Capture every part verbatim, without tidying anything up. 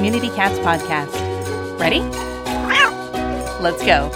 Community Cats podcast. Ready? Let's go.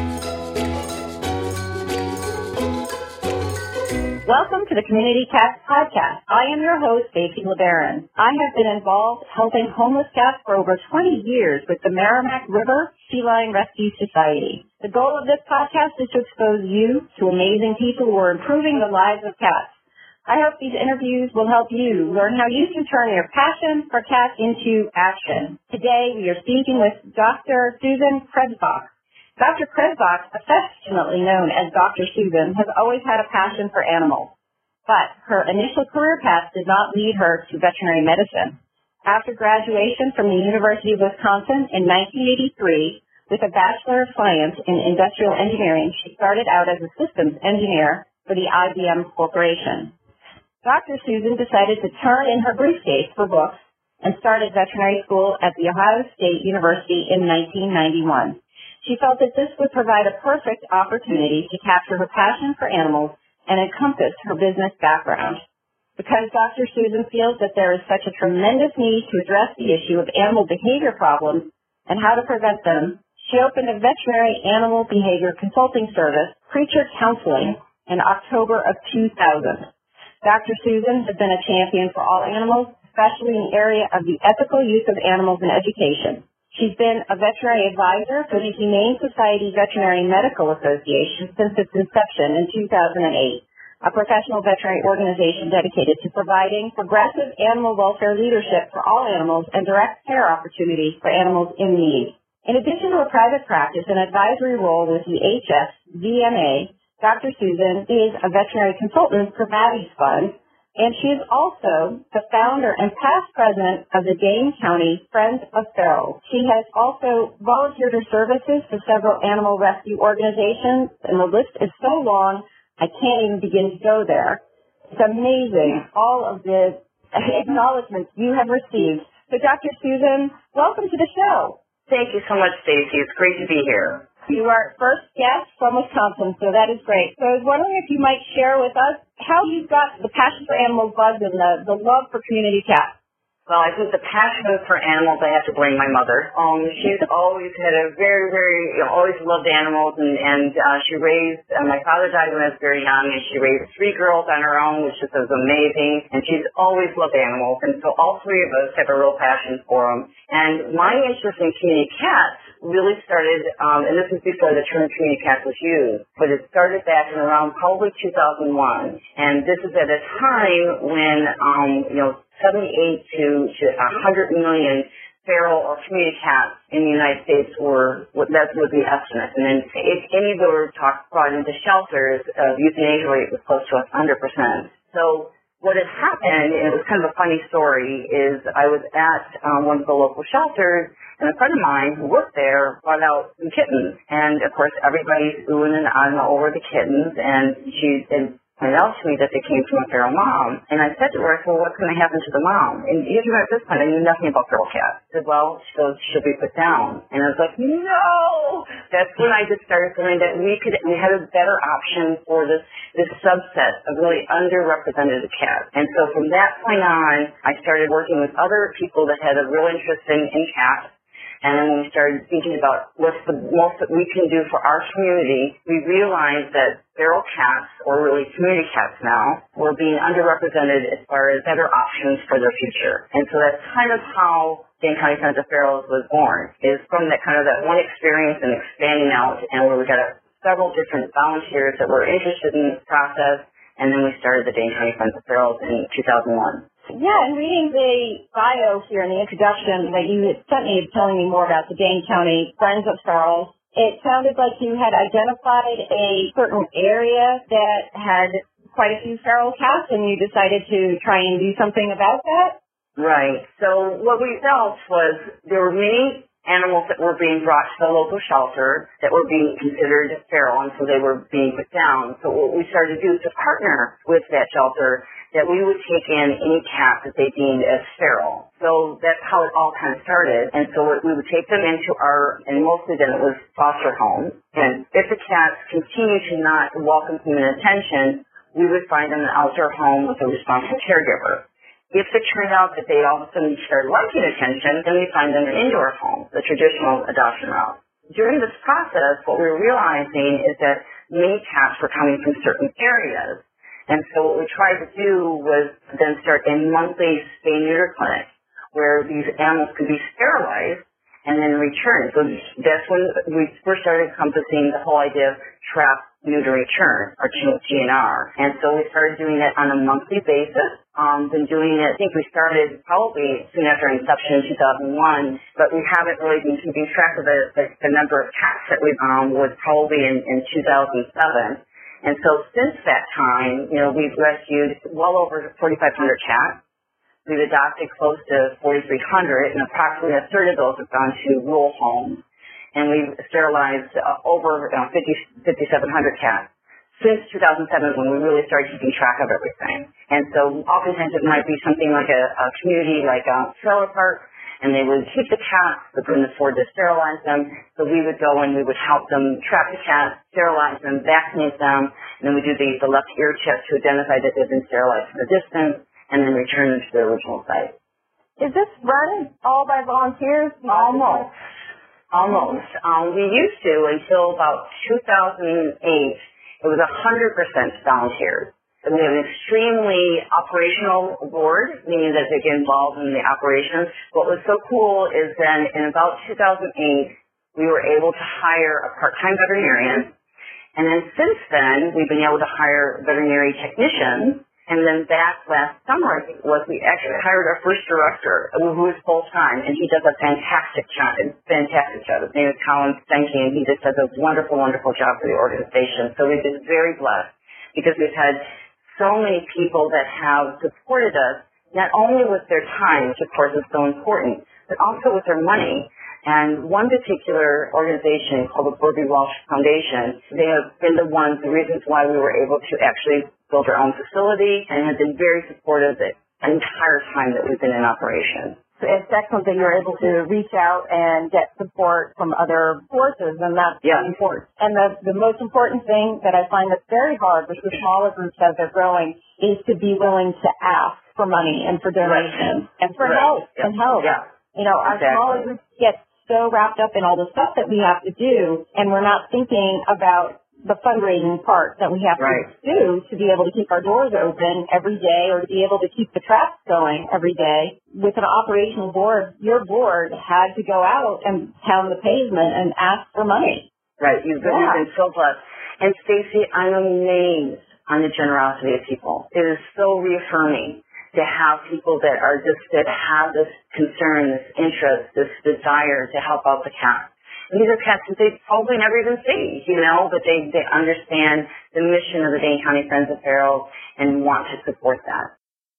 Welcome to the Community Cats podcast. I am your host, Stacey LeBaron. I have been involved helping homeless cats for over twenty years with the Merrimack River Feline Rescue Society. The goal of this podcast is to expose you to amazing people who are improving the lives of cats. I hope these interviews will help you learn how you can turn your passion for cats into action. Today, we are speaking with Doctor Susan Krebsbach. Doctor Krebsbach, affectionately known as Doctor Susan, has always had a passion for animals. But her initial career path did not lead her to veterinary medicine. After graduation from the University of Wisconsin in nineteen eighty-three, with a Bachelor of Science in Industrial Engineering, she started out as a systems engineer for the I B M Corporation. Doctor Susan decided to turn in her briefcase for books and started veterinary school at the Ohio State University in nineteen ninety-one. She felt that this would provide a perfect opportunity to capture her passion for animals and encompass her business background. Because Doctor Susan feels that there is such a tremendous need to address the issue of animal behavior problems and how to prevent them, she opened a veterinary animal behavior consulting service, Creature Counseling, in October of two thousand. Doctor Susan has been a champion for all animals, especially in the area of the ethical use of animals in education. She's been a veterinary advisor for the Humane Society Veterinary Medical Association since its inception in two thousand eight, a professional veterinary organization dedicated to providing progressive animal welfare leadership for all animals and direct care opportunities for animals in need. In addition to a private practice and advisory role with the H S V M A, Doctor Susan is a veterinary consultant for Maddie's Fund, and she is also the founder and past president of the Dane County Friends of Ferals. She has also volunteered her services for several animal rescue organizations, and the list is so long, I can't even begin to go there. It's amazing, all of the acknowledgments you have received. So, Doctor Susan, welcome to the show. Thank you so much, Stacey. It's great to be here. You are our first guest from Wisconsin, so that is great. So I was wondering if you might share with us how you got the passion for animals bug and the, the love for community cats. Well, I think the passion for animals, I have to blame my mother. Um, she's always had a very, very, you know, always loved animals, and, and uh, she raised, uh, my father died when I was very young, and she raised three girls on her own, which just was amazing, and she's always loved animals, and so all three of us have a real passion for them. And my interest in community cats really started, um, and this was before the term community cats was used, but it started back in around probably two thousand one, and this is at a time when, um, you know, seventy-eight to one hundred million feral or community cats in the United States were, that was the estimate. And then if any of them were talk, brought into shelters, uh, the euthanasia rate was close to one hundred percent. So what had happened, and it was kind of a funny story, is I was at um, one of the local shelters, and a friend of mine who worked there brought out some kittens. And, of course, everybody's oohing and ahhing over the kittens, and she and pointed out to me that they came from a feral mom. And I said to her, I said, well, what's going to happen to the mom? And you know, at this point, I knew nothing about feral cats. I said, well, she goes, she'll be put down. And I was like, no! That's when I just started feeling that we could, we had a better option for this, this subset of really underrepresented cats. And so from that point on, I started working with other people that had a real interest in, in cats. And then when we started thinking about what's the most that we can do for our community, we realized that feral cats, or really community cats now, were being underrepresented as far as better options for their future. And so that's kind of how Dane County Friends of Ferals was born, is from that kind of that one experience and expanding out, and where we got a, several different volunteers that were interested in this process, and then we started the Dane County Friends of Ferals in two thousand one. Yeah, and reading the bio here in the introduction that you had sent me telling me more about the Dane County Friends of Ferals, it sounded like you had identified a certain area that had quite a few feral cats, and you decided to try and do something about that? Right. So what we felt was there were many animals that were being brought to the local shelter that were being considered feral, and so they were being put down. So what we started to do is to partner with that shelter, that we would take in any cat that they deemed as feral. So that's how it all kind of started. And so we would take them into our, and mostly then it was foster homes. And if the cats continue to not welcome human attention, we would find them an outdoor home with a responsible caregiver. If it turned out that they all of a sudden started liking attention, then we find them in indoor homes, the traditional adoption route. During this process, what we were realizing is that many cats were coming from certain areas. And so what we tried to do was then start a monthly spay-neuter clinic where these animals could be sterilized and then returned. So that's when we first started encompassing the whole idea of trap, neuter, return, or G N R. And so we started doing it on a monthly basis. Um, been doing it, I think we started probably soon after inception in two thousand one, but we haven't really been keeping track of the, the, the number of cats that we um, was probably in, in two thousand seven. And so since that time, you know, we've rescued well over forty-five hundred cats. We've adopted close to forty-three hundred, and approximately a third of those have gone to rural homes. And we've sterilized uh, over uh, fifty, fifty-seven hundred cats since two thousand seven, when we really started keeping track of everything. And so oftentimes it might be something like a, a community like a trailer park, and they would keep the cats, but couldn't afford to sterilize them. So we would go and we would help them trap the cats, sterilize them, vaccinate them, and then we do the, the left ear test to identify that they've been sterilized from a distance, and then return them to their original site. Is this run all by volunteers? Almost. Almost. Um, we used to until about two thousand eight. It was one hundred percent volunteers. And we have an extremely operational board, meaning that they get involved in the operations. What was so cool is then in about two thousand eight, we were able to hire a part-time veterinarian. And then since then, we've been able to hire veterinary technicians. And then back last summer, I think it was, we actually hired our first director, who is full-time, and he does a fantastic job, fantastic job. His name is Colin Stenke, and he just does a wonderful, wonderful job for the organization. So we've been very blessed because we've had so many people that have supported us, not only with their time, which of course is so important, but also with their money. And one particular organization called the Burby Walsh Foundation, they have been the ones, the reasons why we were able to actually build our own facility and have been very supportive the entire time that we've been in operation. So it's excellent that you're able to reach out and get support from other sources, and that's yeah. important. And the, the most important thing that I find that's very hard, which the smaller groups as they're growing, is to be willing to ask for money and for donations right. and for right. help yeah. and help. Yeah. You know, our exactly. smaller groups get so wrapped up in all the stuff that we have to do, and we're not thinking about the fundraising part that we have right. to do to be able to keep our doors open every day or to be able to keep the traps going every day. With an operational board, your board had to go out and pound the pavement and ask for money. Right. You've been, yeah. you've been so blessed. And Stacy, I'm amazed on the generosity of people. It is so reaffirming to have people that are just, that have this concern, this interest, this desire to help out the cats. And these are cats that they probably never even see, you know, but they, they understand the mission of the Dane County Friends of Ferals and want to support that.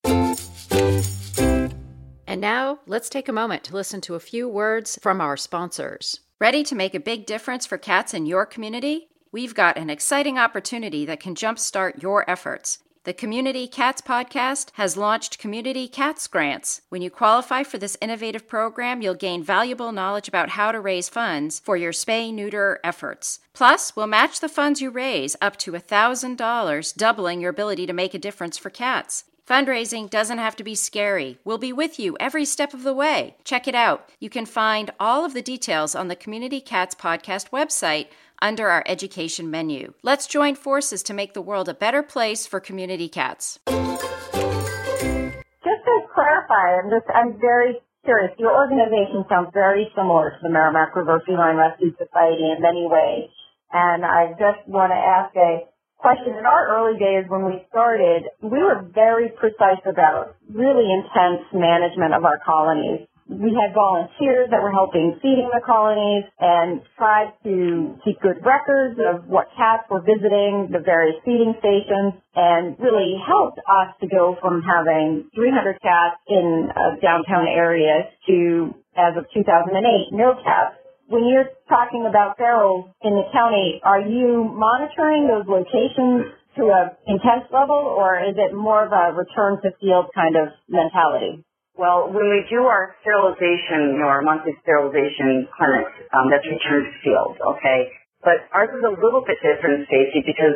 And now, let's take a moment to listen to a few words from our sponsors. Ready to make a big difference for cats in your community? We've got an exciting opportunity that can jumpstart your efforts. The Community Cats Podcast has launched Community Cats Grants. When you qualify for this innovative program, you'll gain valuable knowledge about how to raise funds for your spay-neuter efforts. Plus, we'll match the funds you raise up to one thousand dollars, doubling your ability to make a difference for cats. Fundraising doesn't have to be scary. We'll be with you every step of the way. Check it out. You can find all of the details on the Community Cats Podcast website under our education menu. Let's join forces to make the world a better place for community cats. Just to clarify, I'm just I'm very curious. Your organization sounds very similar to the Merrimack River Feline Rescue Society in many ways, and I just want to ask a question. In our early days when we started, we were very precise about really intense management of our colonies. We had volunteers that were helping feeding the colonies and tried to keep good records of what cats were visiting the various feeding stations, and really helped us to go from having three hundred cats in a downtown area to, as of two thousand eight, no cats. When you're talking about ferals in the county, are you monitoring those locations to an intense level, or is it more of a return to field kind of mentality? Well, when we do our sterilization, you know, our monthly sterilization clinics, um, that's return to field, okay? But ours is a little bit different, Stacy, because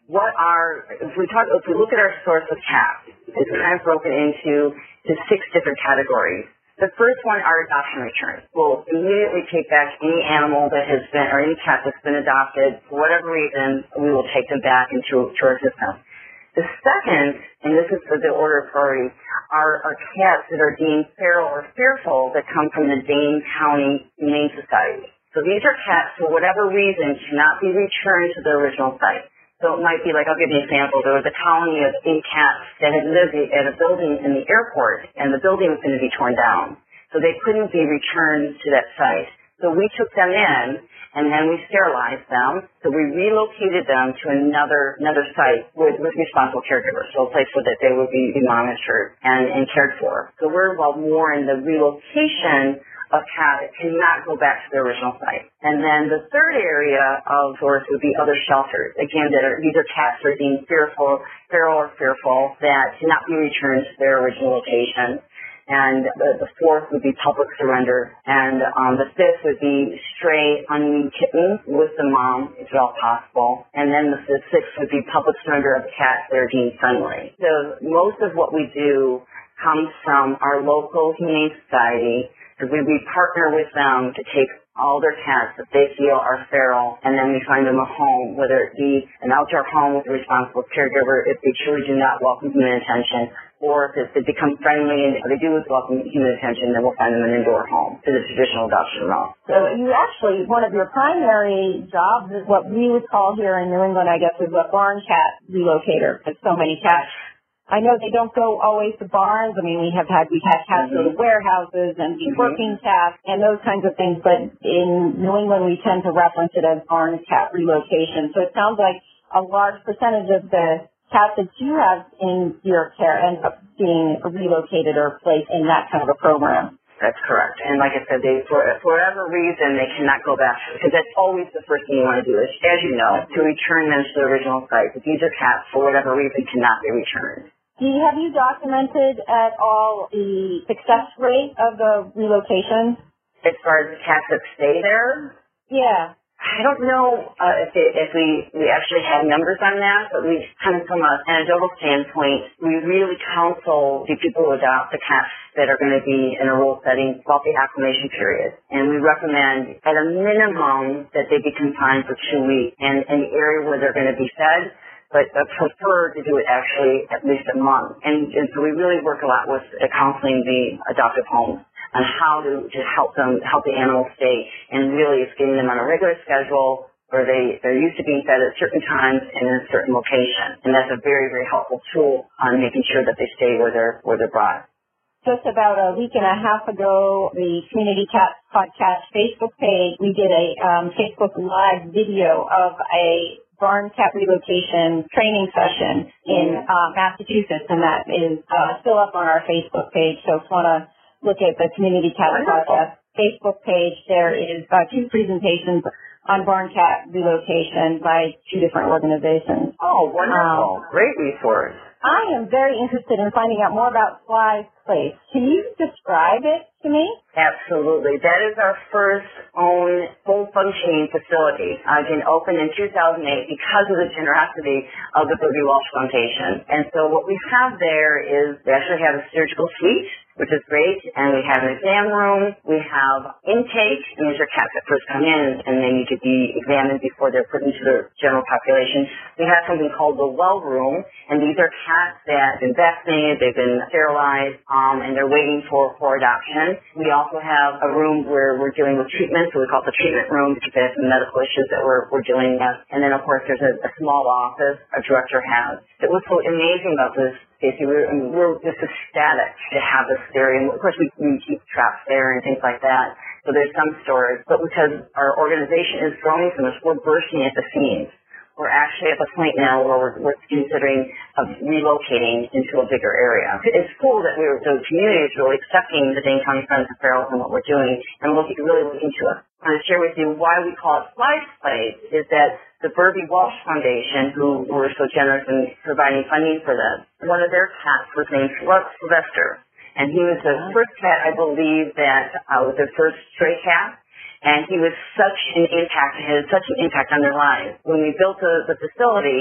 what are, if we talk, if we look at our source of cats, it's kind of broken into to six different categories. The first one are adoption returns. We'll immediately take back any animal that has been, or any cat that's been adopted. For whatever reason, we will take them back into to our system. The second, and this is for the order of priority, are, are cats that are deemed feral or fearful that come from the Dane County Humane Society. So these are cats, for whatever reason, cannot be returned to their original site. So it might be like, I'll give you an example. There was a colony of eight cats that had lived at a building in the airport, and the building was going to be torn down. So they couldn't be returned to that site. So we took them in, and then we sterilized them. So we relocated them to another another site with, with responsible caregivers, so a place where that they would be monitored and, and cared for. So we're involved more in the relocation of cats that cannot go back to their original site. And then the third area of source would be other shelters. Again, that are, these are cats that are deemed fearful, feral or fearful, that cannot be returned to their original location. And the, the fourth would be public surrender. And um, the fifth would be stray, unweaned kittens with the mom, if at all possible. And then the, the sixth would be public surrender of cats that are deemed friendly. So most of what we do comes from our local humane society. We, we partner with them to take all their cats that they feel are feral, and then we find them a home, whether it be an outdoor home with a responsible caregiver if they truly do not welcome human attention, or if they become friendly and they do welcome human attention, then we'll find them an indoor home to the traditional adoption route. So you actually, one of your primary jobs is what we would call here in New England, I guess, is a barn cat relocator, because so many cats. I know they don't go always to barns. I mean, we have had, we've had cats mm-hmm. go to warehouses and be mm-hmm. working cats and those kinds of things, but in New England we tend to reference it as barn cat relocation. So it sounds like a large percentage of the cats that you have in your care end up being relocated or placed in that kind of a program. That's correct. And like I said, they, for, for whatever reason, they cannot go back, because that's always the first thing you want to do, is, as you know, to return them to the original site. But these are cats, for whatever reason, cannot be returned. Do you, have you documented at all the success rate of the relocation? As far as the cats that stay there? Yeah. I don't know uh, if, it, if we, we actually have numbers on that, but we kind of from an anecdotal standpoint, we really counsel the people who adopt the cats that are going to be in a rural setting about the acclimation period. And we recommend at a minimum that they be confined for two weeks in an area where they're going to be fed, but I prefer to do it actually at least a month. And, and so we really work a lot with uh, counseling the adoptive homes on how to, to help them, help the animals stay, and really it's getting them on a regular schedule where they, they're used to being fed at certain times and in a certain location. And that's a very, very helpful tool on making sure that they stay where they're, where they're brought. Just about a week and a half ago, the Community Cats Podcast Facebook page, we did a um, Facebook Live video of a barn cat relocation training session in uh, Massachusetts, and that is uh, still up on our Facebook page. So if you want to look at the Community Cat Podcast Facebook page, there is uh, two presentations on barn cat relocation by two different organizations. Oh, wonderful. Um, Great resource. I am very interested in finding out more about Sly's Place. Can you describe it to me? Absolutely. That is our first own full-functioning facility. Uh, again, opened in two thousand eight because of the generosity of the Burby Walsh Foundation. And so what we have there is we actually have a surgical suite, which is great, and we have an exam room. We have intake, and these are cats that first come in, and they need to be examined before they're put into the general population. We have something called the well room, and these are cats that have been vaccinated, they've been sterilized, um, and they're waiting for, for adoption. We also have a room where we're dealing with treatment, so we call it the treatment room because they have some medical issues that we're, we're dealing with. And then, of course, there's a, a small office a director has. It was so amazing about this, Stacey. We're, I mean, we're just ecstatic to have this there. And, of course, we, we keep traps there and things like that. So there's some storage. But because our organization is growing so much, we're bursting at the seams. We're actually at the point now where we're, we're considering of relocating into a bigger area. It's cool that we're, the community is really accepting the Dane County Friends of Ferals and what we're doing, and we're really looking into it. I want to share with you why we call it Sly's Place is that the Burby Walsh Foundation, who were so generous in providing funding for this, one of their cats was named Sylvester, and he was the first cat, I believe, that uh, was their first stray cat. And he was such an impact, had such an impact on their lives. When we built the, the facility,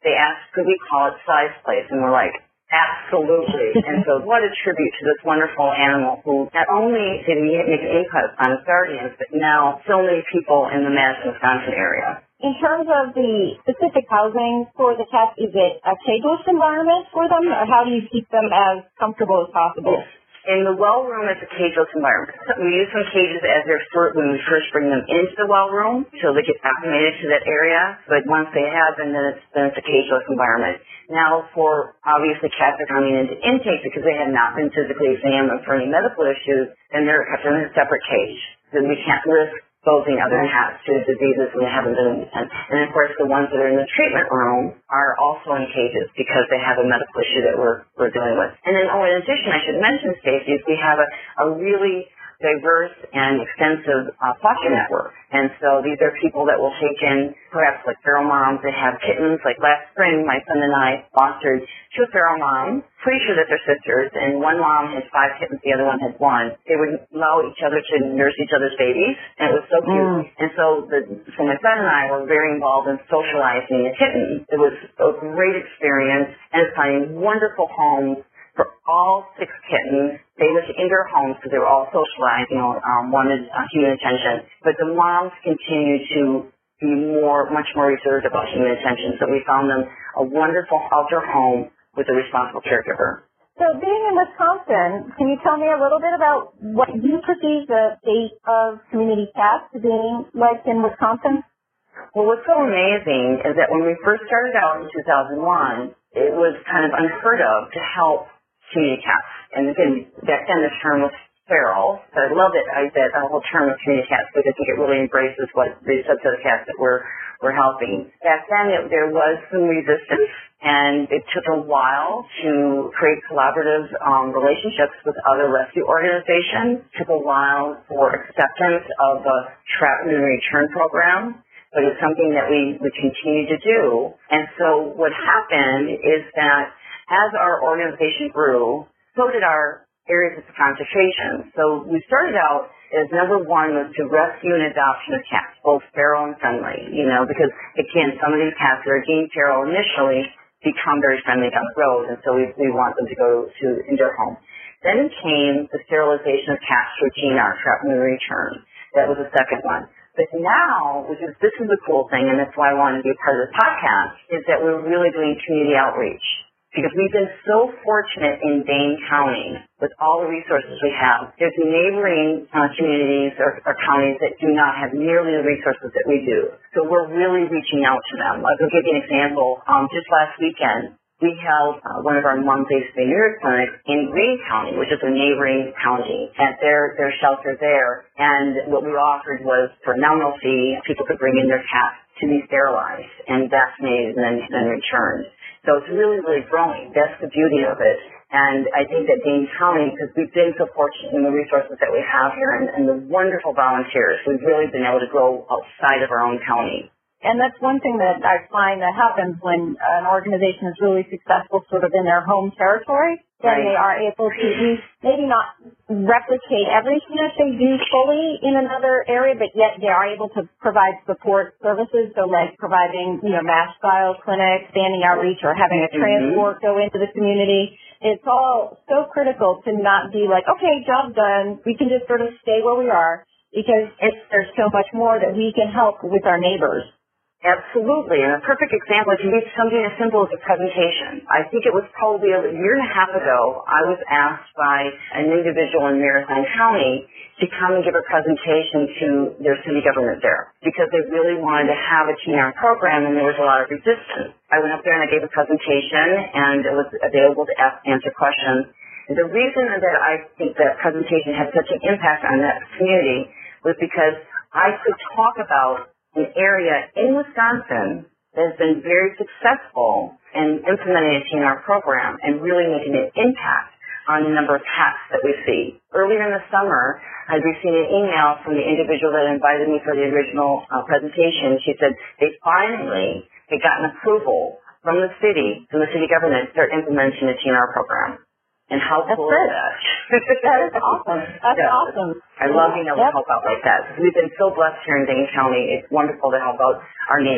they asked, could we call it Sly's Place? And we're like, absolutely. And so what a tribute to this wonderful animal who not only did he make an input on his guardians, but now so many people in the Madison, Wisconsin area. In terms of the specific housing for the cats, is it a cageless environment for them, or how do you keep them as comfortable as possible? In the well room, it's a cageless environment. We use some cages as their first, when we first bring them into the well room, so they get acclimated to that area. But once they have them, then it's, then it's a cageless environment. Now, for obviously cats are coming into intake because they have not been physically examined for any medical issues, then they're kept in a separate cage. Then we can't risk exposing other cats to diseases when they haven't been. And, and of course, the ones that are in the treatment room are also in cages because they have a medical issue that we're we're dealing with. And then, oh, in addition, I should mention, Stacey, is we have a, a really diverse and extensive uh, foster network. And so these are people that will take in perhaps like feral moms that have kittens. Like last spring, my son and I fostered two feral moms, pretty sure that they're sisters, and one mom had five kittens, the other one had one. They would allow each other to nurse each other's babies, and it was so cute. Mm. And so, the, so my son and I were very involved in socializing the kittens. It was a great experience, and finding wonderful homes for all six kittens. They lived in their homes because they were all socialized, you know, um, wanted uh, human attention. But the moms continued to be more, much more reserved about human attention. So we found them a wonderful outdoor home with a responsible caregiver. So being in Wisconsin, can you tell me a little bit about what you perceive the state of community cats being like in Wisconsin? Well, what's so amazing is that when we first started out in two thousand one, it was kind of unheard of to help community cats. And again, back then the term was feral, but I love it, I, that uh, whole term of community cats, because I think it really embraces what the subset of cats that we're, we're helping. Back then it, there was some resistance, and it took a while to create collaborative um, relationships with other rescue organizations. It took a while for acceptance of the trap and return program, but it's something that we, we continue to do. And so what happened is that as our organization grew, so did our areas of concentration. So we started out as number one was to rescue and adoption of cats, both feral and friendly, you know, because, again, some of these cats that are deemed feral initially become very friendly down the road, and so we, we want them to go to in their home. Then came the sterilization of cats through T N R, trap and return. That was the second one. But now, which is, this is the cool thing, and that's why I wanted to be a part of the podcast, is that we're really doing community outreach. Because we've been so fortunate in Dane County with all the resources we have. There's neighboring uh, communities or, or counties that do not have nearly the resources that we do. So we're really reaching out to them. I'll give you an example. Um, just last weekend, we held uh, one of our mom-based venereal clinics in Greene County, which is a neighboring county, at their, their shelter there. And what we offered was, for a nominal fee, people could bring in their cats to be sterilized and vaccinated and then, then returned. So it's really, really growing. That's the beauty of it. And I think that Dane County, because we've been so fortunate in the resources that we have here and, and the wonderful volunteers, we've really been able to grow outside of our own county. And that's one thing that I find that happens when an organization is really successful sort of in their home territory. Then right. They are able to maybe not replicate everything that they do fully in another area, but yet they are able to provide support services. So like providing, you know, MASH-style clinics, standing outreach, or having a transport mm-hmm. go into the community. It's all so critical to not be like, okay, job done. We can just sort of stay where we are, because it's, there's so much more that we can help with our neighbors. Absolutely. And a perfect example can be something as simple as a presentation. I think it was probably a year and a half ago, I was asked by an individual in Marathon County to come and give a presentation to their city government there, because they really wanted to have a T N R program, and there was a lot of resistance. I went up there and I gave a presentation, and it was available to ask, answer questions. And the reason that I think that presentation had such an impact on that community was because I could talk about an area in Wisconsin that has been very successful in implementing a T N R program and really making an impact on the number of cats that we see. Earlier in the summer, I received an email from the individual that invited me for the original uh, presentation. She said they finally had gotten approval from the city, from the city government, to start implementing the T N R program. And how cool is that? That is awesome. That's yeah. awesome. I love being able yep. to help out like that. We've been so blessed here in Dane County. It's wonderful to help out our neighbors.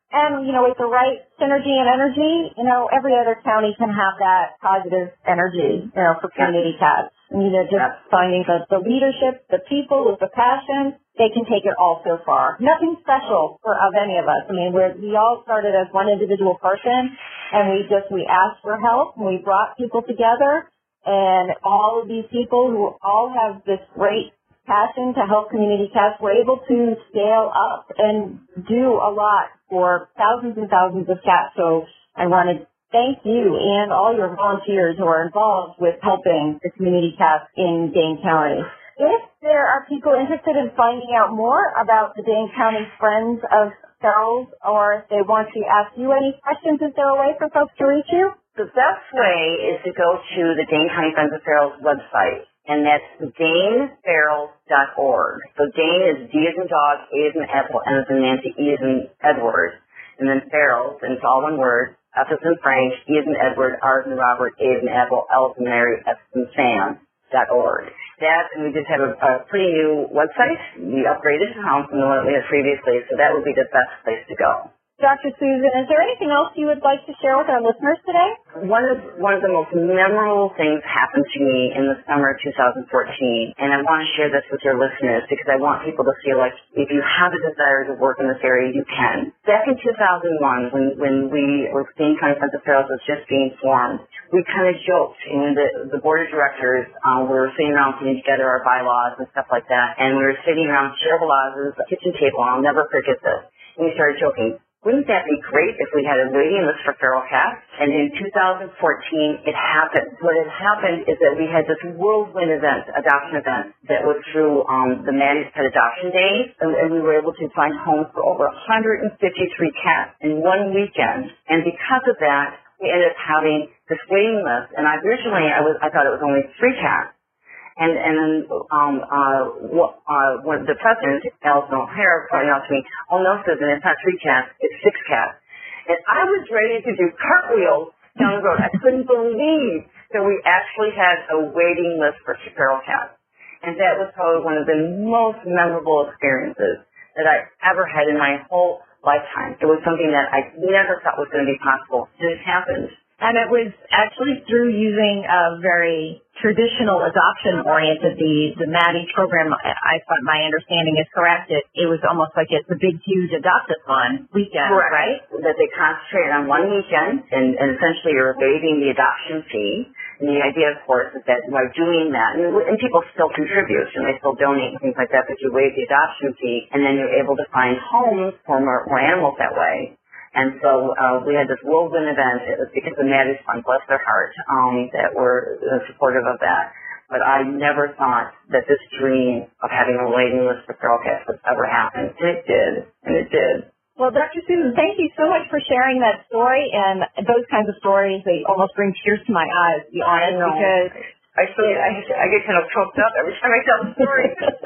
And, you know, with the right synergy and energy, you know, every other county can have that positive energy, you know, for community cats. And, you know, just finding the, the leadership, the people with the passion, they can take it all so far. Nothing special for of any of us. I mean, we're, we all started as one individual person, and we just, we asked for help, and we brought people together, and all of these people who all have this great passion to help community cats were able to scale up and do a lot for thousands and thousands of cats. So I want to thank you and all your volunteers who are involved with helping the community cats in Dane County. If there are people interested in finding out more about the Dane County Friends of Ferals, or if they want to ask you any questions, is there a way for folks to reach you? The best way is to go to the Dane County Friends of Ferals website, and that's dane ferals dot org. So Dane is D as in dog, A as in apple, N as in Nancy, E as in Edward, and then Ferals, and it's all one word, F as in Frank, E as in Edward, R as in Robert, A as in apple, L as in Mary, S as in Sam, dot org. That, and we just have a, a pretty new website. We upgraded um, from the one that we had previously, so that would be the best place to go. Doctor Susan, is there anything else you would like to share with our listeners today? One of one of the most memorable things happened to me in the summer of two thousand fourteen, and I want to share this with your listeners because I want people to feel like if you have a desire to work in this area, you can. Back in two thousand one, when when we were Dane County Friends of Ferals was just being formed, we kind of joked, and the, the board of directors, um, we were sitting around putting together our bylaws and stuff like that, and we were sitting around Cheryl Velaz's kitchen table, and I'll never forget this, and we started joking. Wouldn't that be great if we had a waiting list for feral cats? And in two thousand fourteen, it happened. What had happened is that we had this whirlwind event, adoption event, that was through um, the Maddie's Pet Adoption Days, and, and we were able to find homes for over one hundred fifty-three cats in one weekend. And because of that, we ended up having this waiting list. And I originally, I was, I thought it was only three cats. And, and then um, uh, uh, when the president, Alison O'Hara, pointed out to me, oh, no, Susan, it's not three cats, it's six cats. And I was ready to do cartwheels down the road. I couldn't believe that we actually had a waiting list for feral cats. And that was probably one of the most memorable experiences that I ever had in my whole lifetime. It was something that I never thought was going to be possible. And it happened. And it was actually through using a very traditional adoption-oriented, the, the Maddie's program, I thought my understanding is correct, it, it was almost like it's a big, huge adopt-a-thon weekend, Correct. Right? That they concentrated on one weekend, and, and essentially you're waiving the adoption fee. And the idea, of course, is that by doing that, and, and people still contribute, and they still donate and things like that, but you waive the adoption fee, and then you're able to find homes for more, more animals that way. And so uh, we had this whirlwind event. It was because of Maddie's Fund, bless their heart, um, that were uh, supportive of that. But I never thought that this dream of having a waiting list for feral cats would ever happen. And it did. And it did. Well, Doctor Susan, thank you so much for sharing that story. And those kinds of stories, they almost bring tears to my eyes, to be honest, because I, feel, I, I get kind of choked up every time I tell the story.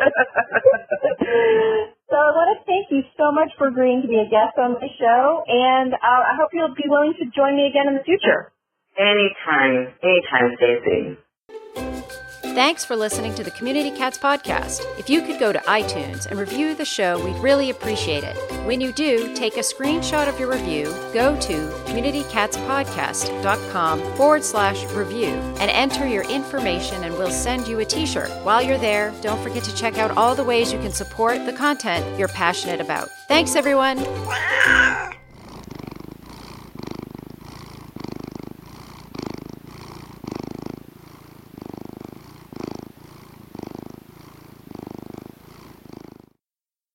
So I want to thank you so much for agreeing to be a guest on the show, and uh, I hope you'll be willing to join me again in the future. Anytime, anytime, Stacey. Thanks for listening to the Community Cats Podcast. If you could go to iTunes and review the show, we'd really appreciate it. When you do, take a screenshot of your review, go to communitycatspodcast.com forward slash review and enter your information, and we'll send you a t-shirt. While you're there, don't forget to check out all the ways you can support the content you're passionate about. Thanks, everyone.